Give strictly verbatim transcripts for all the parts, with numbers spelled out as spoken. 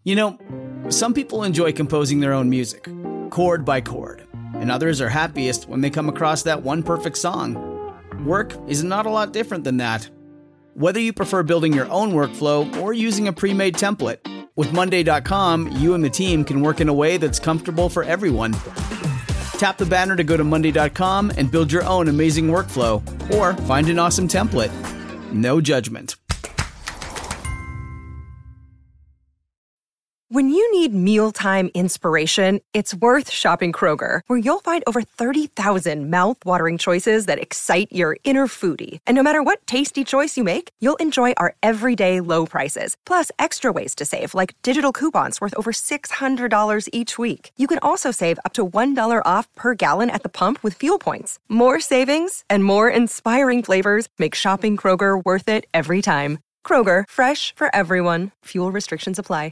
You know, some people enjoy composing their own music, chord by chord, and others are happiest when they come across that one perfect song. Work is not a lot different than that. Whether you prefer building your own workflow or using a pre-made template, with Monday dot com, you and the team can work in a way that's comfortable for everyone. Tap the banner to go to Monday dot com and build your own amazing workflow, or find an awesome template. No judgment. When you need mealtime inspiration, it's worth shopping Kroger, where you'll find over thirty thousand mouth-watering choices that excite your inner foodie. And no matter what tasty choice you make, you'll enjoy our everyday low prices, plus extra ways to save, like digital coupons worth over six hundred dollars each week. You can also save up to one dollar off per gallon at the pump with fuel points. More savings and more inspiring flavors make shopping Kroger worth it every time. Kroger, fresh for everyone. Fuel restrictions apply.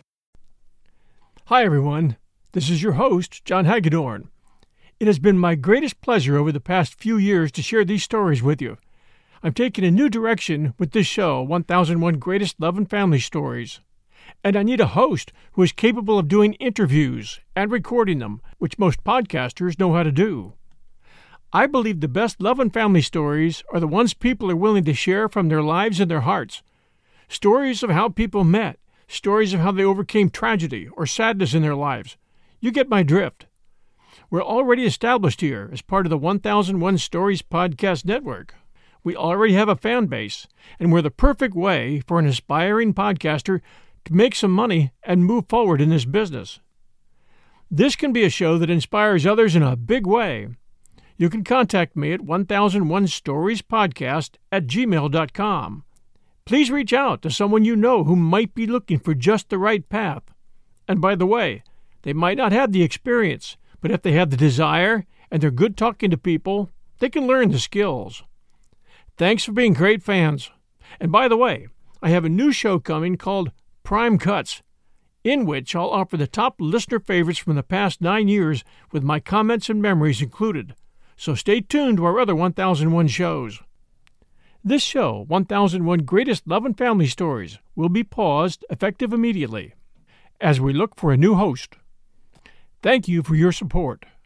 Hi, everyone. This is your host, John Hagedorn. It has been my greatest pleasure over the past few years to share these stories with you. I'm taking a new direction with this show, one thousand one Greatest Love and Family Stories. And I need a host who is capable of doing interviews and recording them, which most podcasters know how to do. I believe the best love and family stories are the ones people are willing to share from their lives and their hearts. Stories of how people met. Stories of how they overcame tragedy or sadness in their lives. You get my drift. We're already established here as part of the one thousand one Stories Podcast Network. We already have a fan base, and we're the perfect way for an aspiring podcaster to make some money and move forward in this business. This can be a show that inspires others in a big way. You can contact me at one thousand one stories podcast at gmail dot com. Please reach out to someone you know who might be looking for just the right path. And by the way, they might not have the experience, but if they have the desire and they're good talking to people, they can learn the skills. Thanks for being great fans. And by the way, I have a new show coming called Prime Cuts, in which I'll offer the top listener favorites from the past nine years with my comments and memories included. So stay tuned to our other one thousand one shows. This show, one thousand one Greatest Love and Family Stories, will be paused effective immediately as we look for a new host. Thank you for your support.